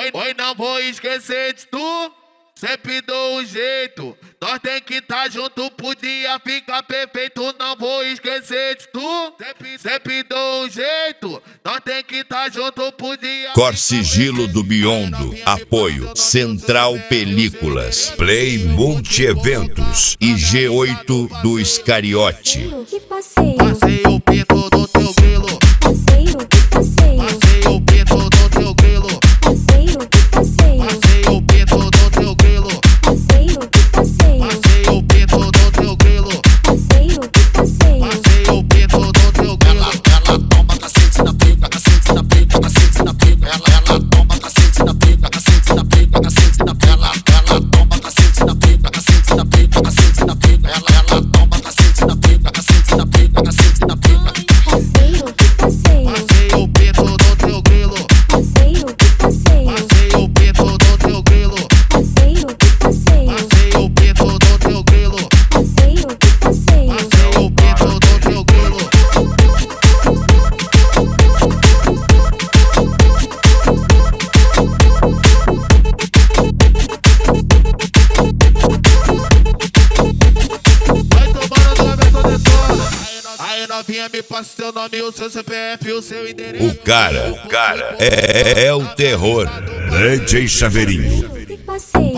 Oi, não vou esquecer de tu. Sempre dou um jeito, nós tem que tá junto, podia ficar perfeito. Não vou esquecer de tu. Sempre dou um jeito, nós tem que tá junto, podia. Corsigilo do Biondo. Apoio Central Películas, Play Multieventos e G8 do Iscariote. Passei o pinto do teu grilo. Passei o pinto do teu grilo. Passei o pinto do teu grilo. Passei o pinto do teu grilo. Passei o pinto do teu grilo. Ela toma cacete na pica, cacete na pica, cacete na pica. Ela toma cacete na pica, cacete na pica, cacete na pica. Ela toma cacete na pica, cacete na pica, cacete na pica. Ela toma cacete na pica, cacete na pica, cacete na pica. Passei o pinto do teu grilo. Passei o pinto do teu grilo. Passei o pinto do teu grilo. Passei o pinto do teu grilo. Vai tomando tua versão de sola. Aí novinha, me passa seu nome, o seu CPF e o seu endereço. O cara é o terror. DJ Chaveirinho.